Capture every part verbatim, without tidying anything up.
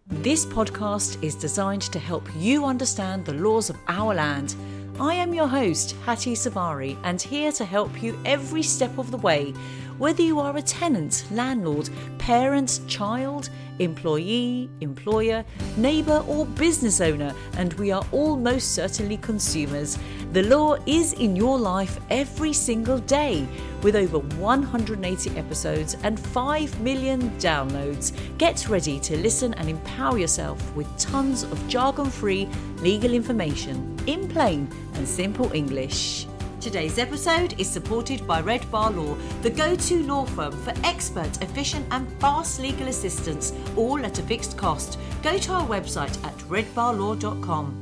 This podcast is designed to help you understand the laws of our land. I am your host, Hattie Savari, and here to help you every step of the way. Whether you are a tenant, landlord, parent, child, employee, employer, neighbour or business owner, and we are all most certainly consumers. The law is in your life every single day. With over one hundred eighty episodes and five million downloads, get ready to listen and empower yourself with tons of jargon-free legal information in plain and simple English. Today's episode is supported by Red Bar Law, the go-to law firm for expert, efficient and fast legal assistance, all at a fixed cost. Go to our website at red bar law dot com.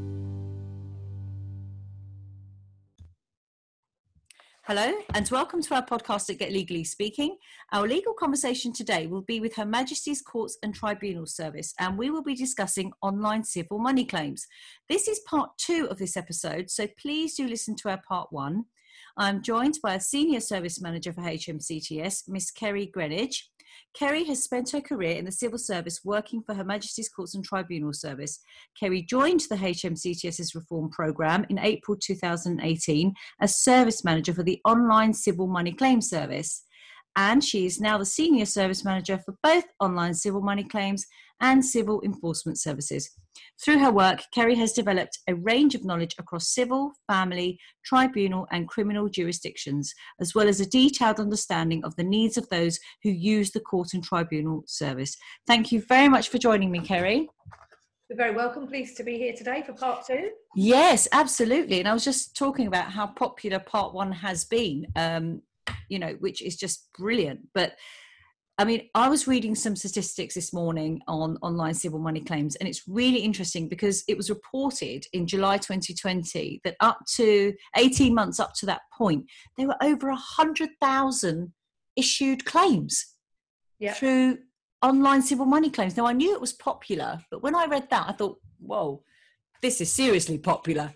Hello and welcome to our podcast at Get Legally Speaking. Our legal conversation today will be with Her Majesty's Courts and Tribunals Service, and we will be discussing online civil money claims. This is part two of this episode, so please do listen to our part one. I'm joined by a Senior Service Manager for H M C T S, Miss Kerry Greenwich. Kerry has spent her career in the civil service working for Her Majesty's Courts and Tribunals Service. Kerry joined the H M C T S's reform programme in April two thousand eighteen as Service Manager for the Online Civil Money Claims Service. And she is now the Senior Service Manager for both online civil money claims and civil enforcement services. Through her work, Kerry has developed a range of knowledge across civil, family, tribunal and criminal jurisdictions, as well as a detailed understanding of the needs of those who use the court and tribunal service. Thank you very much for joining me, Kerry. You're very welcome. Pleased to be here today for part two. Yes, absolutely. And I was just talking about how popular part one has been, um, you know, which is just brilliant. But I mean, I was reading some statistics this morning on online civil money claims, and it's really interesting because it was reported in July twenty twenty that up to eighteen months up to that point, there were over one hundred thousand issued claims yeah. through online civil money claims. Now, I knew it was popular, but when I read that, I thought, whoa, this is seriously popular.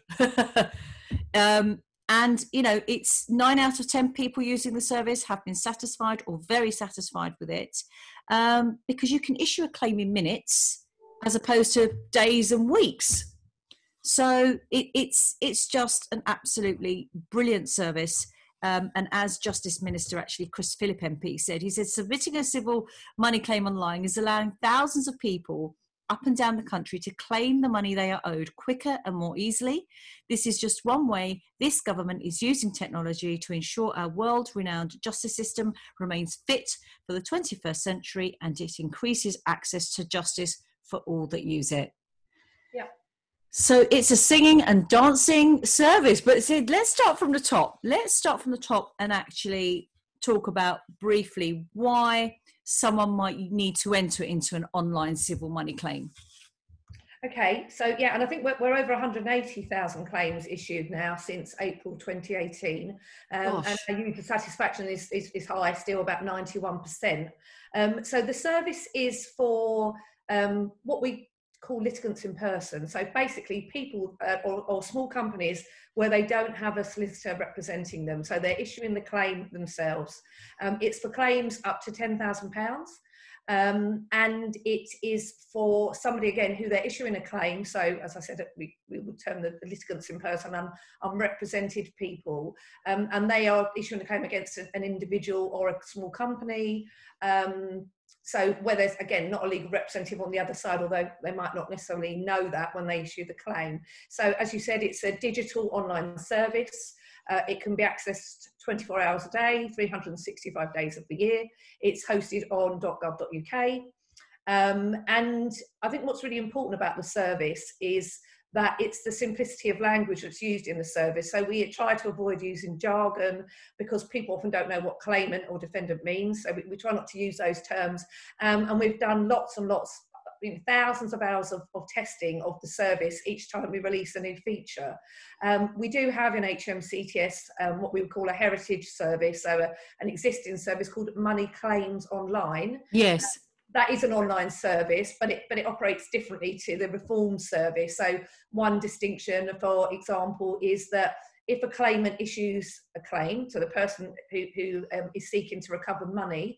um, And, you know, it's nine out of ten people using the service have been satisfied or very satisfied with it um, because you can issue a claim in minutes as opposed to days and weeks. So it, it's it's just an absolutely brilliant service. Um, and as Justice Minister, actually, Chris Philip M P said, he said, submitting a civil money claim online is allowing thousands of people up and down the country to claim the money they are owed quicker and more easily. This is just one way this government is using technology to ensure our world-renowned justice system remains fit for the twenty-first century, and it increases access to justice for all that use it. Yeah. So it's a singing and dancing service, but so let's start from the top. Let's start from the top and actually talk about briefly why someone might need to enter into an online civil money claim. Okay, so yeah, and I think we're, we're over one hundred eighty thousand claims issued now since April twenty eighteen, um, and our user satisfaction is, is, is high, still about ninety-one percent. Um, so the service is for um, what we call litigants in person. So basically people uh, or, or small companies where they don't have a solicitor representing them. So they're issuing the claim themselves. Um, it's for claims up to ten thousand pounds. Um, and it is for somebody, again, who they're issuing a claim. So as I said, we, we would term the, the litigants in person and unrepresented people. Um, and they are issuing a claim against an, an individual or a small company. Um, So where there's, again, not a legal representative on the other side, although they might not necessarily know that when they issue the claim. So as you said, it's a digital online service. Uh, it can be accessed twenty-four hours a day, three hundred sixty-five days of the year. It's hosted on dot gov dot U K. Um, and I think what's really important about the service is that it's the simplicity of language that's used in the service. So we try to avoid using jargon because people often don't know what claimant or defendant means. So we, we try not to use those terms. Um, and we've done lots and lots, you know, thousands of hours of, of testing of the service each time we release a new feature. Um, we do have in H M C T S um, what we would call a heritage service, so a, an existing service called Money Claims Online. Yes. Uh, That is an online service, but it but it operates differently to the reform service. So one distinction, for example, is that if a claimant issues a claim to the person who, who um, is seeking to recover money,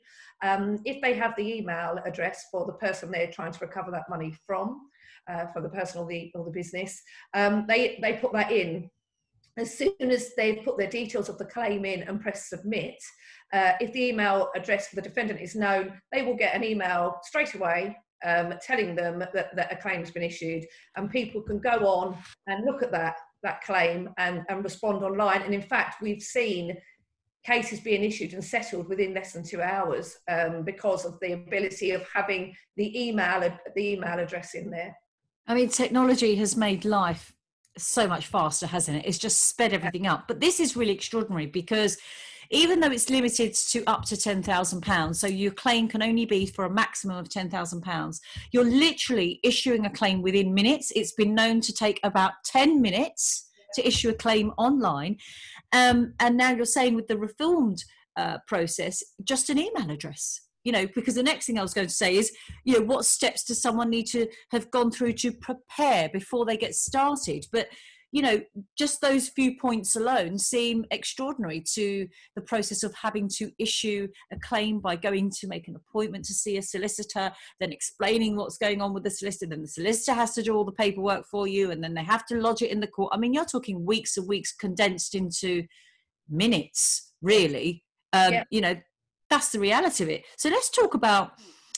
um, if they have the email address for the person they're trying to recover that money from, uh, for the person or the, or the business, um, they, they put that in. As soon as they've put their details of the claim in and press submit, uh, if the email address for the defendant is known, they will get an email straight away um, telling them that, that a claim has been issued, and people can go on and look at that, that claim and, and respond online. And in fact, we've seen cases being issued and settled within less than two hours um, because of the ability of having the email, the email address in there. I mean, technology has made life so much faster, hasn't it? It's just sped everything up. But this is really extraordinary, because even though it's limited to up to ten thousand pounds, so your claim can only be for a maximum of ten thousand pounds, you're literally issuing a claim within minutes. It's been known to take about ten minutes to issue a claim online. Um, and now you're saying with the reformed uh, process, just an email address. You know, because the next thing I was going to say is, you know, what steps does someone need to have gone through to prepare before they get started? But, you know, just those few points alone seem extraordinary to the process of having to issue a claim by going to make an appointment to see a solicitor, then explaining what's going on with the solicitor, then the solicitor has to do all the paperwork for you, and then they have to lodge it in the court. I mean, you're talking weeks and weeks condensed into minutes, really. Um, yeah. You know, that's the reality of it. So let's talk about,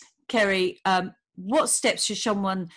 Kerry, um, what steps should someone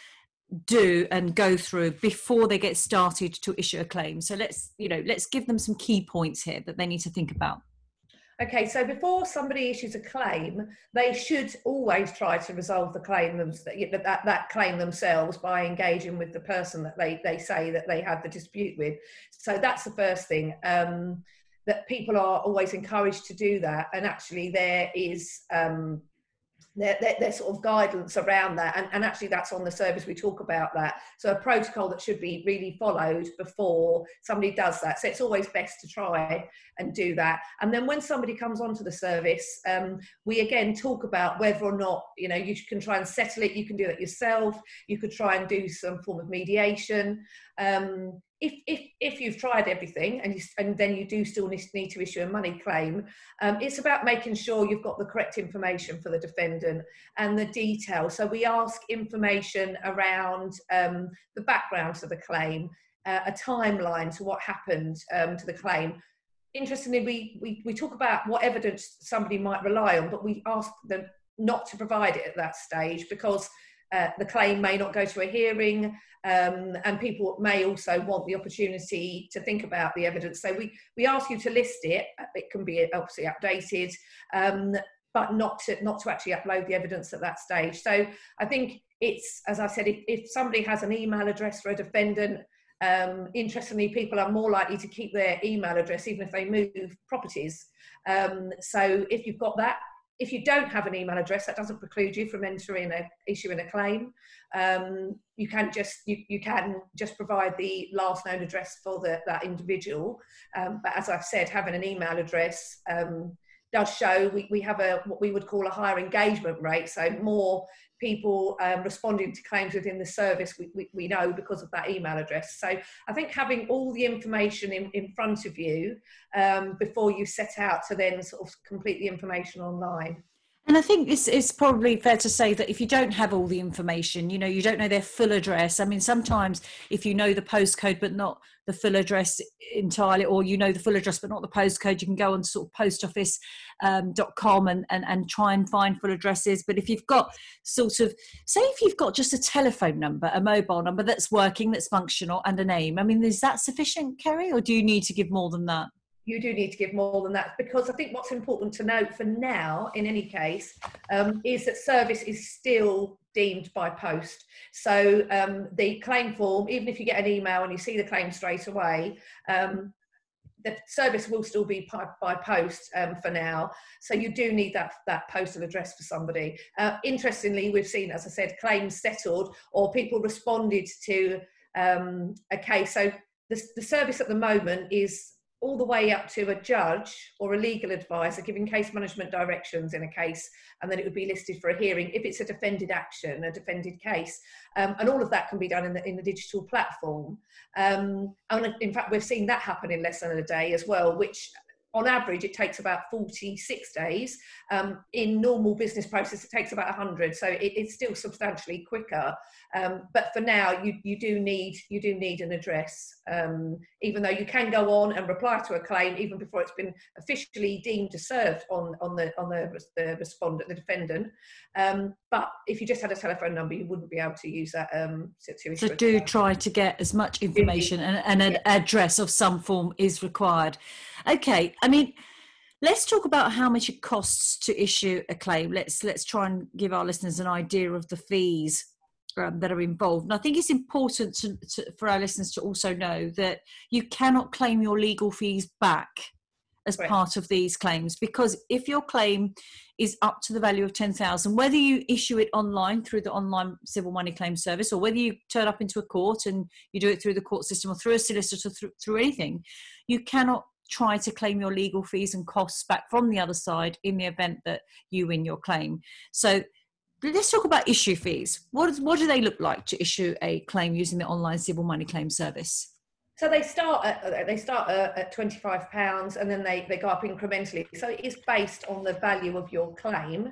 do and go through before they get started to issue a claim? So let's, you know, let's give them some key points here that they need to think about. Okay, so before somebody issues a claim, they should always try to resolve the claim, that, that, that claim themselves by engaging with the person that they, they say that they had the dispute with. So that's the first thing. Um, that people are always encouraged to do that, and actually there is um, there, there, there's sort of guidance around that, and, and actually that's on the service, we talk about that. So a protocol that should be really followed before somebody does that. So it's always best to try and do that. And then when somebody comes onto the service, um, we again talk about whether or not, you know, you can try and settle it. You can do that yourself. You could try and do some form of mediation. Um, If, if, if you've tried everything and, you, and then you do still need to issue a money claim, um, it's about making sure you've got the correct information for the defendant and the details. So we ask information around um, the background to the claim, uh, a timeline to what happened um, to the claim. Interestingly, we, we, we talk about what evidence somebody might rely on, but we ask them not to provide it at that stage, because uh, the claim may not go to a hearing. Um, and people may also want the opportunity to think about the evidence. So we, we ask you to list it. It can be obviously updated, um, but not to, not to actually upload the evidence at that stage. So I think it's, as I said, if, if somebody has an email address for a defendant, um, interestingly, people are more likely to keep their email address even if they move properties. Um, so if you've got that, if you don't have an email address, that doesn't preclude you from entering a issuing a claim. Um, you can just you, you can just provide the last known address for the, that individual. Um, but as I've said, having an email address um, does show we, we have a what we would call a higher engagement rate. So more people um, responding to claims within the service, we, we, we know because of that email address. So I think having all the information in, in front of you um, before you set out to then sort of complete the information online. And I think it's, it's probably fair to say that if you don't have all the information, you know, you don't know their full address. I mean, sometimes if you know the postcode but not the full address entirely, or you know the full address but not the postcode, you can go on sort of post office dot com um, and, and, and try and find full addresses. But if you've got sort of, say if you've got just a telephone number, a mobile number that's working, that's functional, and a name, I mean, is that sufficient, Kerry, or do you need to give more than that? You do need to give more than that, because I think what's important to note for now, in any case, um, is that service is still deemed by post. So um, the claim form, even if you get an email and you see the claim straight away, um, the service will still be by, by post um, for now. So you do need that, that postal address for somebody. Uh, interestingly, we've seen, as I said, claims settled or people responded to um, a case. So the, the service at the moment is all the way up to a judge or a legal advisor giving case management directions in a case, and then it would be listed for a hearing if it's a defended action, a defended case. Um, and all of that can be done in the, in the digital platform. Um, and in fact, we've seen that happen in less than a day as well, which on average, it takes about forty-six days. Um, in normal business process, it takes about one hundred. So it, it's still substantially quicker. Um, but for now, you, you do need you do need an address, um, even though you can go on and reply to a claim even before it's been officially deemed served on, on the on the, the respondent, the defendant. Um, but if you just had a telephone number, you wouldn't be able to use that. Um, to, to so do claim. Try to get as much information, and, and an yeah. address of some form is required. Okay, I mean, let's talk about how much it costs to issue a claim. Let's let's try and give our listeners an idea of the fees um, that are involved. And I think it's important to, to, for our listeners to also know that you cannot claim your legal fees back as right. part of these claims, because if your claim is up to the value of ten thousand, whether you issue it online through the online civil money claim service, or whether you turn up into a court and you do it through the court system or through a solicitor, through, through anything, you cannot try to claim your legal fees and costs back from the other side in the event that you win your claim. So let's talk about issue fees. What, what do they look like to issue a claim using the online civil money claim service? So they start at they start at twenty-five pounds, and then they, they go up incrementally. So it is based on the value of your claim.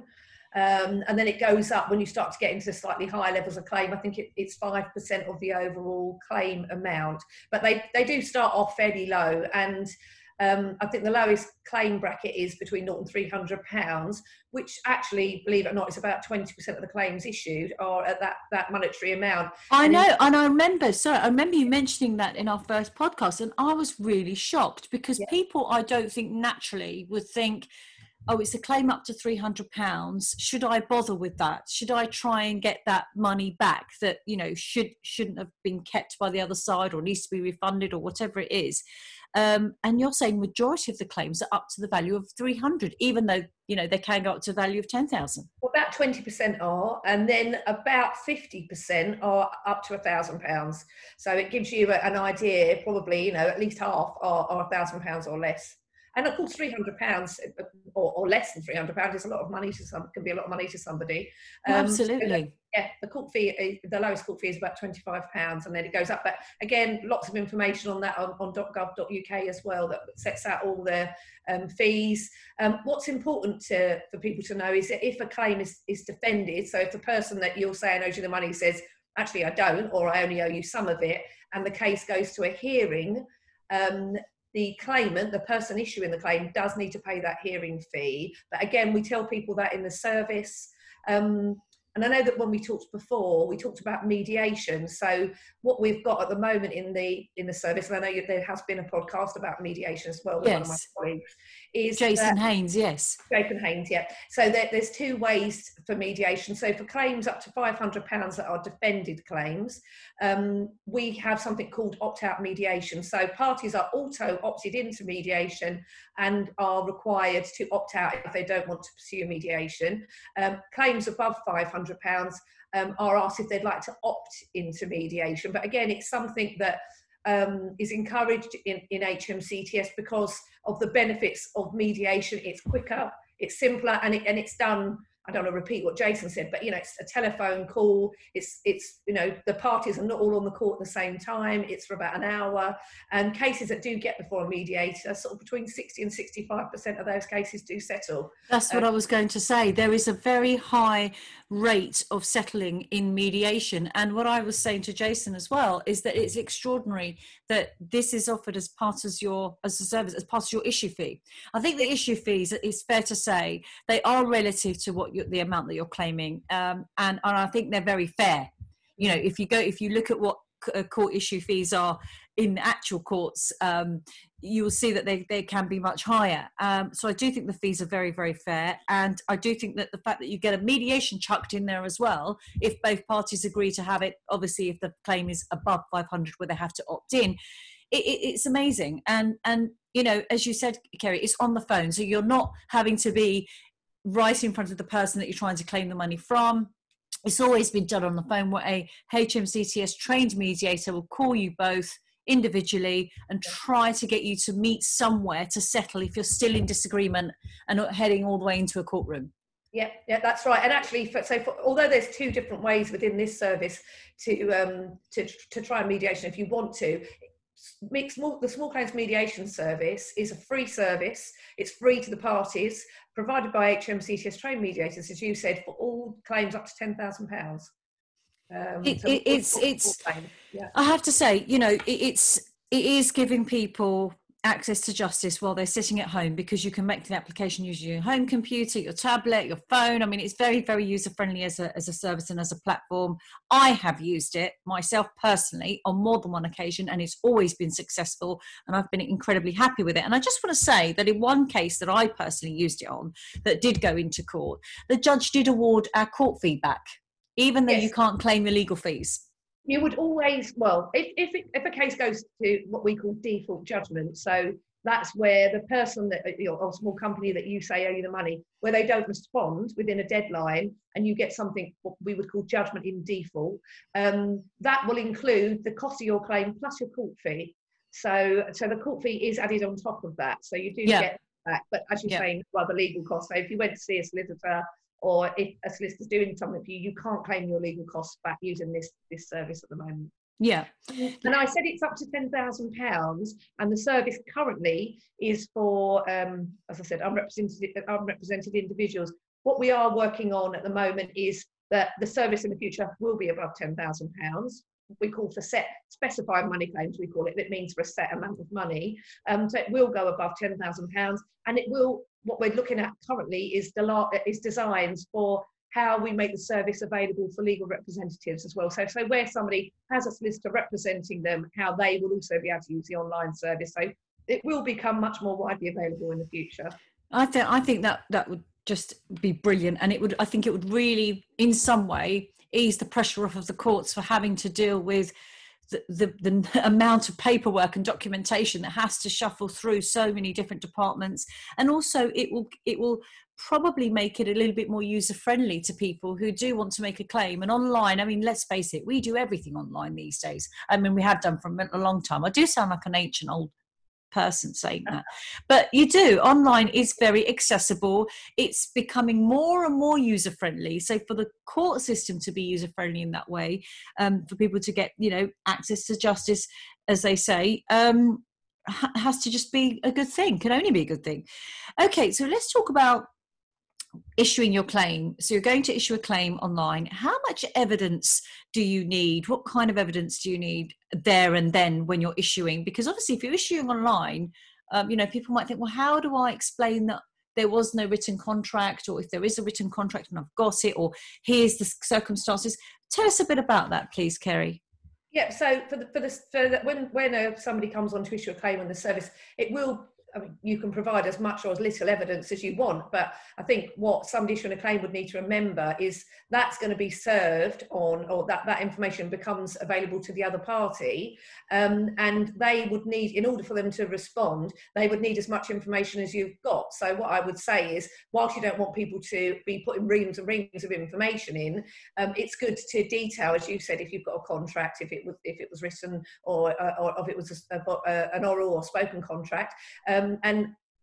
Um, and then it goes up when you start to get into slightly higher levels of claim. I think it, it's five percent of the overall claim amount. But they, they do start off fairly low. And um, I think the lowest claim bracket is between zero and three hundred pounds, which actually, believe it or not, is about twenty percent of the claims issued are at that, that monetary amount. I and know, in- and I remember, sorry, I remember you mentioning that in our first podcast, and I was really shocked because yeah. people, I don't think naturally would think, oh, it's a claim up to three hundred pounds. Should I bother with that? Should I try and get that money back that, you know, should, shouldn't have been kept by the other side or needs to be refunded or whatever it is? Um, and you're saying majority of the claims are up to the value of three hundred, even though, you know, they can go up to the value of ten thousand. Well, about twenty percent are, and then about fifty percent are up to a thousand pounds. So it gives you an idea, probably, you know, at least half are, are a thousand pounds or less. And of course, three hundred pounds or, or less than three hundred pounds is a lot of money to some, can be a lot of money to somebody. Um, Absolutely. So the, yeah, the court fee, the lowest court fee is about twenty-five pounds, and then it goes up. But again, lots of information on that on, on dot gov dot U K as well that sets out all the um, fees. Um, what's important to, for people to know is that if a claim is, is defended, so if the person that you're saying owes you the money says, actually I don't, or I only owe you some of it, and the case goes to a hearing, um, the claimant, the person issuing the claim, does need to pay that hearing fee. But again, we tell people that in the service. Um, and I know that when we talked before, we talked about mediation. So what we've got at the moment in the in the service, and I know you, there has been a podcast about mediation as well with yes. one of my colleagues, is Jason that, Haynes, yes. Jason Haynes, yeah. So there, there's two ways for mediation. So for claims up to five hundred pounds that are defended claims, um, we have something called opt-out mediation. So parties are auto opted into mediation and are required to opt out if they don't want to pursue mediation. Um, claims above five hundred pounds um, are asked if they'd like to opt into mediation. But again, it's something that um, is encouraged in, in H M C T S because of the benefits of mediation. It's quicker, it's simpler, and, it, and it's done, I don't want to repeat what Jason said, but, you know, it's a telephone call. It's, it's, you know, the parties are not all on the court at the same time. It's for about an hour. And cases that do get before a mediator, sort of between sixty and sixty-five percent of those cases do settle. That's what um, I was going to say. There is a very high rate of settling in mediation. And what I was saying to Jason as well is that it's extraordinary that this is offered as part of your, as a service, as part of your issue fee. I think the issue fees, it's fair to say, they are relative to what you, the amount that you're claiming. Um, and, and I think they're very fair. You know, if you go, if you look at what court issue fees are in actual courts, um, you will see that they, they can be much higher. Um, so I do think the fees are very, very fair. And I do think that the fact that you get a mediation chucked in there as well, if both parties agree to have it, obviously if the claim is above five hundred where they have to opt in, it, it, it's amazing. And, and, you know, as you said, Kerry, it's on the phone. So you're not having to be right in front of the person that you're trying to claim the money from. It's always been done on the phone, where a H M C T S trained mediator will call you both individually and try to get you to meet somewhere to settle if you're still in disagreement and not heading all the way into a courtroom. Yeah, yeah, that's right. And actually, for, so for, although there's two different ways within this service to um, to to try mediation, if you want to, small, the small claims mediation service is a free service. It's free to the parties, provided by H M C T S trained mediators, as you said, for all claims up to ten thousand pounds. Um, it, so it, all, it's all, it's all yeah. I have to say, you know, it, it's it is giving people access to justice while they're sitting at home, because you can make the application using your home computer, your tablet, your phone. I mean, it's very, very user friendly as a as a service and as a platform. I have used it myself personally on more than one occasion, and it's always been successful, and I've been incredibly happy with it. And I just want to say that in one case that I personally used it on, that did go into court, the judge did award our court fee back, even though Yes. you can't claim your legal fees. You would always, well, if if, it, if a case goes to what we call default judgment, so that's where the person that, you know, or small company that you say owe you the money, where they don't respond within a deadline, and you get something what we would call judgment in default, um, that will include the cost of your claim plus your court fee. So, so the court fee is added on top of that. So you do yeah. get that. But as you're yeah. saying, well, the legal costs. So if you went to see a solicitor, or if a solicitor's doing something for you, you can't claim your legal costs back using this this service at the moment. Yeah. And I said it's up to ten thousand pounds, and the service currently is for, um, as I said, unrepresented, unrepresented individuals. What we are working on at the moment is that the service in the future will be above ten thousand pounds. We call for set specified money claims, we call it. It means for a set amount of money. Um, so it will go above ten thousand pounds, and it will, what we're looking at currently is, is designs for how we make the service available for legal representatives as well. So, so where somebody has a solicitor representing them, how they will also be able to use the online service. So it will become much more widely available in the future. I think I think that that would just be brilliant, and it would. I think it would really, in some way, ease the pressure off of the courts for having to deal with the, the, the amount of paperwork and documentation that has to shuffle through so many different departments. And also it will it will probably make it a little bit more user friendly to people who do want to make a claim. And online, I mean, let's face it, we do everything online these days. I mean, we have done for a long time. I do sound like an ancient old person saying that, but you do. Online is very accessible. It's becoming more and more user friendly. So for the court system to be user friendly in that way, um, for people to get, you know, access to justice, as they say, um, ha- has to just be a good thing. Can only be a good thing. Okay, so let's talk about issuing your claim. So you're going to issue a claim online. How much evidence do you need? What kind of evidence do you need there and then when you're issuing? Because obviously if you're issuing online, um, you know, people might think, well, how do I explain that there was no written contract, or if there is a written contract and I've got it, or here's the circumstances? Tell us a bit about that, please, Kerry. Yeah, so for the, for the, for the when, when uh, somebody comes on to issue a claim on the service, it will, I mean, you can provide as much or as little evidence as you want, but I think what somebody issuing a claim would need to remember is that's going to be served on, or that, that information becomes available to the other party, um, and they would need, in order for them to respond, they would need as much information as you've got. So what I would say is, whilst you don't want people to be putting reams and reams of information in, um, it's good to detail, as you said, if you've got a contract, if it was, if it was written, or, uh, or if it was a, a, an oral or spoken contract. Um, Um, and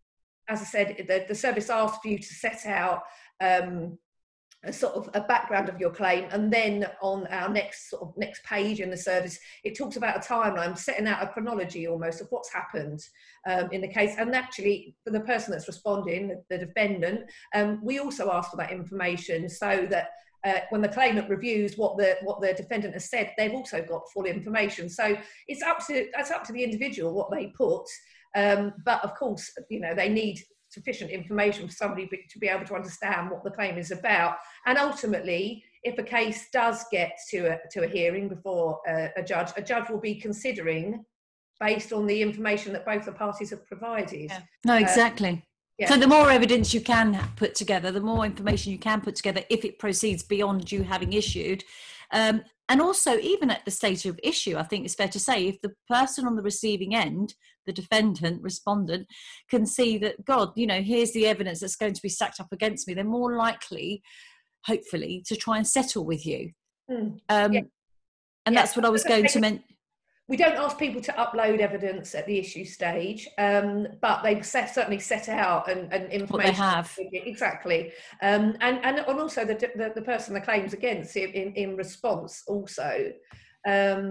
as I said, the, the service asks for you to set out um, a sort of a background of your claim, and then on our next sort of next page in the service, it talks about a timeline, setting out a chronology almost of what's happened um, in the case. And actually, for the person that's responding, the, the defendant, um, we also ask for that information so that Uh, when the claimant reviews what the what the defendant has said, they've also got full information. So it's up to that's up to the individual what they put. Um, but of course, you know, they need sufficient information for somebody to be able to understand what the claim is about. And ultimately, if a case does get to a to a hearing before a, a judge, a judge will be considering based on the information that both the parties have provided. Yeah. No, exactly. Uh, Yeah. So the more evidence you can put together, the more information you can put together if it proceeds beyond you having issued. Um, and also, even at the stage of issue, I think it's fair to say, if the person on the receiving end, the defendant, respondent, can see that, God, you know, here's the evidence that's going to be stacked up against me, they're more likely, hopefully, to try and settle with you. Mm. Um, yeah. And yeah. that's what I was going to mention. We don't ask people to upload evidence at the issue stage, um, but they've set, certainly set out and, and information. What they have. Exactly. Um, and, and, and also the, the, the person the claims against in, in response also. Um,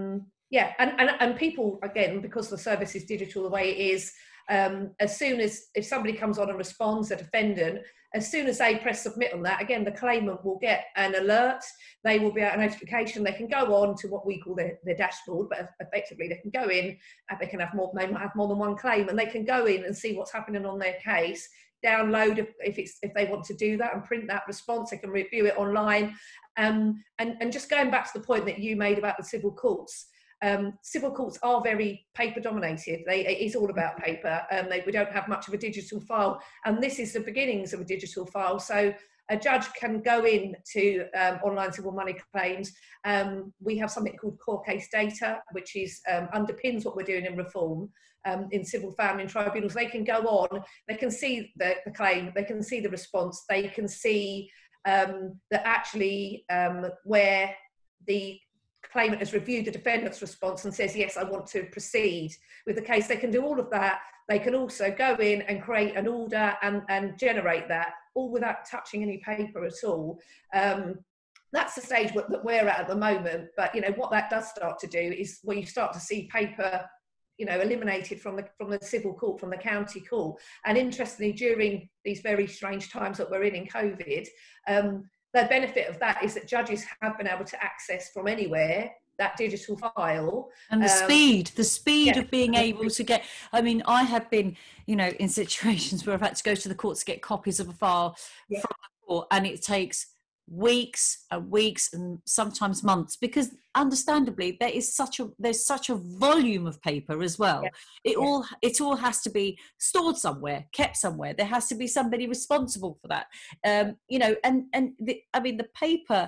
Yeah, and, and, and people, again, because the service is digital the way it is, um, as soon as, if somebody comes on and responds, a defendant, as soon as they press submit on that, again, the claimant will get an alert, they will be a notification, they can go on to what we call their, their dashboard, but effectively they can go in, and they can have more, they might have more than one claim, and they can go in and see what's happening on their case, download if, if it's if they want to do that, and print that response, they can review it online. Um, and, and just going back to the point that you made about the civil courts, Um, civil courts are very paper dominated. They, it is all about paper. Um, they, we don't have much of a digital file, and this is the beginnings of a digital file. So a judge can go in to um, online civil money claims. Um, we have something called court case data, which is um, underpins what we're doing in reform um, in civil family and tribunals. They can go on, they can see the, the claim, they can see the response, they can see um, that actually um, where the claimant has reviewed the defendant's response and says, yes, I want to proceed with the case. They can do all of that. They can also go in and create an order and, and generate that, all without touching any paper at all. Um, that's the stage that we're at at the moment. But, you know, what that does start to do is where you start to see paper, you know, eliminated from the, from the civil court, from the county court. And interestingly, during these very strange times that we're in in COVID, um, the benefit of that is that judges have been able to access from anywhere that digital file. And the um, speed, the speed yeah. of being able to get, I mean, I have been, you know, in situations where I've had to go to the court to get copies of a file yeah. from the court, and it takes weeks and weeks and sometimes months, because understandably there is such a there's such a volume of paper as well. Yeah. It yeah. all it all has to be stored somewhere, kept somewhere. There has to be somebody responsible for that. Um, you know, and and the, I mean the paper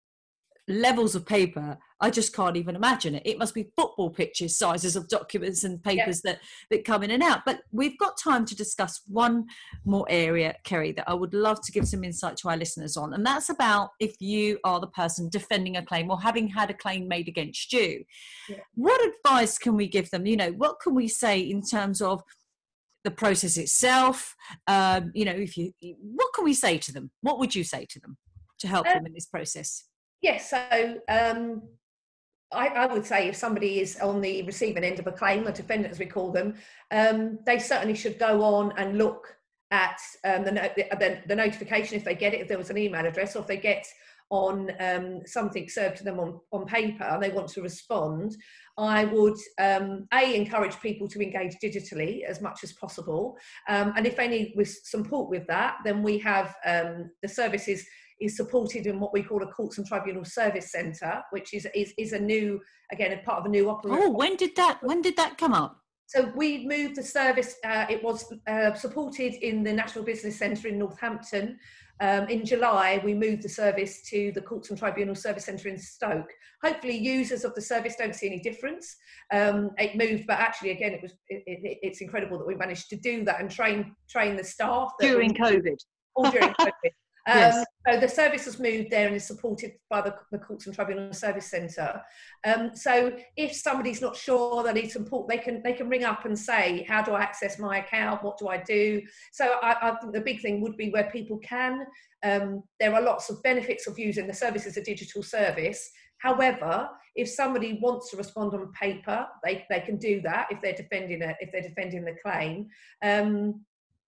levels of paper, I just can't even imagine it. It must be football pitches sizes of documents and papers yeah. that that come in and out. But we've got time to discuss one more area, Kerry, that I would love to give some insight to our listeners on, and that's about if you are the person defending a claim or having had a claim made against you. Yeah. What advice can we give them? You know, what can we say in terms of the process itself? Um, you know, if you, what can we say to them? What would you say to them to help um, them in this process? Yes, so um, I, I would say if somebody is on the receiving end of a claim, a defendant as we call them, um, they certainly should go on and look at um, the, the, the notification if they get it, if there was an email address, or if they get on um, something served to them on, on paper and they want to respond. I would, um, A, encourage people to engage digitally as much as possible. Um, and if they need with support with that, then we have um, the services is supported in what we call a Courts and Tribunal Service Centre, which is, is is a new, again, a part of a new operation. Oh, when did that, when did that come up? So we moved the service, uh, it was uh, supported in the National Business Centre in Northampton. Um, in July, we moved the service to the Courts and Tribunal Service Centre in Stoke. Hopefully users of the service don't see any difference. Um, it moved, but actually, again, it was it, it, it's incredible that we managed to do that and train train the staff. During COVID. All during COVID. Um, yes. So the service has moved there and is supported by the, the Courts and Tribunal Service Centre. Um, so if somebody's not sure they need support, they can they can ring up and say, how do I access my account? What do I do? So I, I think the big thing would be where people can. Um, there are lots of benefits of using the service as a digital service. However, if somebody wants to respond on paper, they, they can do that if they're defending it, if they're defending the claim. Um,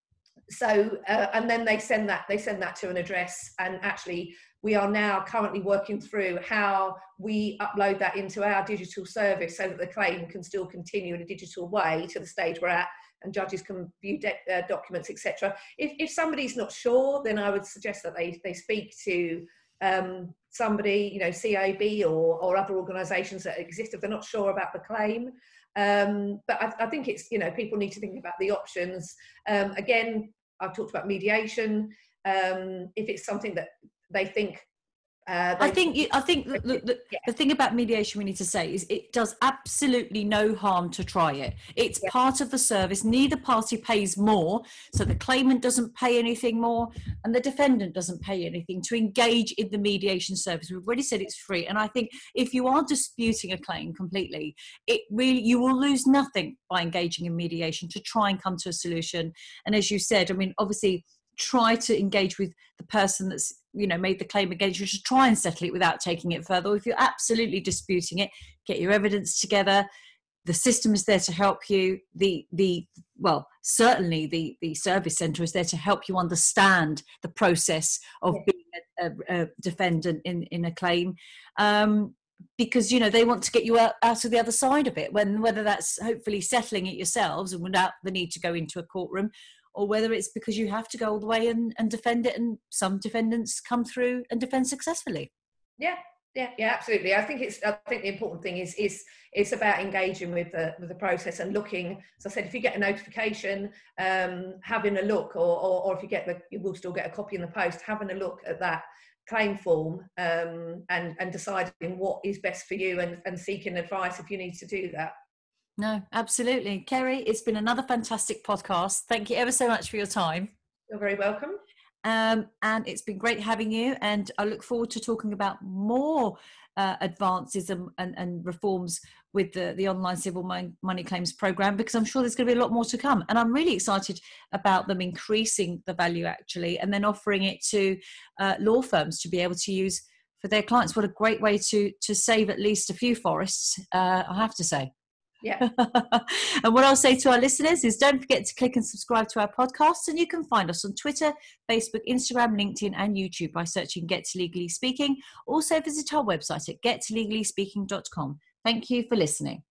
So, uh, and then they send that, they send that to an address, and actually we are now currently working through how we upload that into our digital service so that the claim can still continue in a digital way to the stage we're at, and judges can view uh, documents, et cetera. If, if somebody's not sure, then I would suggest that they, they speak to um, somebody, you know, C A B or, or other organisations that exist if they're not sure about the claim. Um, but I, I think it's, you know, people need to think about the options. Um, again, I've talked about mediation. Um, if it's something that they think Uh, I think you, I think the, the, yeah. the thing about mediation we need to say is it does absolutely no harm to try it. It's yeah. part of the service. Neither party pays more, so the claimant doesn't pay anything more and the defendant doesn't pay anything to engage in the mediation service. We've already said it's free, and I think if you are disputing a claim completely, it really, you will lose nothing by engaging in mediation to try and come to a solution. And as you said, I mean, obviously try to engage with the person that's, you know, made the claim against you, to try and settle it without taking it further. Or if you're absolutely disputing it, get your evidence together. The system is there to help you. The the well, certainly the the service centre is there to help you understand the process of yeah. being a, a, a defendant in in a claim, um, because you know they want to get you out, out of the other side of it. When whether that's hopefully settling it yourselves and without the need to go into a courtroom, or whether it's because you have to go all the way and, and defend it, and some defendants come through and defend successfully. Yeah. Yeah, yeah, absolutely. I think it's. I think the important thing is is it's about engaging with the with the process and looking. As I said, if you get a notification, um, having a look, or, or or if you get the, you will still get a copy in the post. Having a look at that claim form, um, and and deciding what is best for you, and and seeking advice if you need to do that. No, absolutely, Kerry. It's been another fantastic podcast. Thank you ever so much for your time. You're very welcome. Um, and it's been great having you, and I look forward to talking about more uh, advances and, and, and reforms with the, the online civil money claims program, because I'm sure there's going to be a lot more to come, and I'm really excited about them increasing the value actually, and then offering it to uh, law firms to be able to use for their clients. What a great way to to save at least a few forests, uh, I have to say. Yeah. And what I'll say to our listeners is don't forget to click and subscribe to our podcast, and you can find us on Twitter, Facebook, Instagram, LinkedIn and YouTube by searching Get to Legally Speaking. Also visit our website at get to legally speaking dot com. Thank you for listening.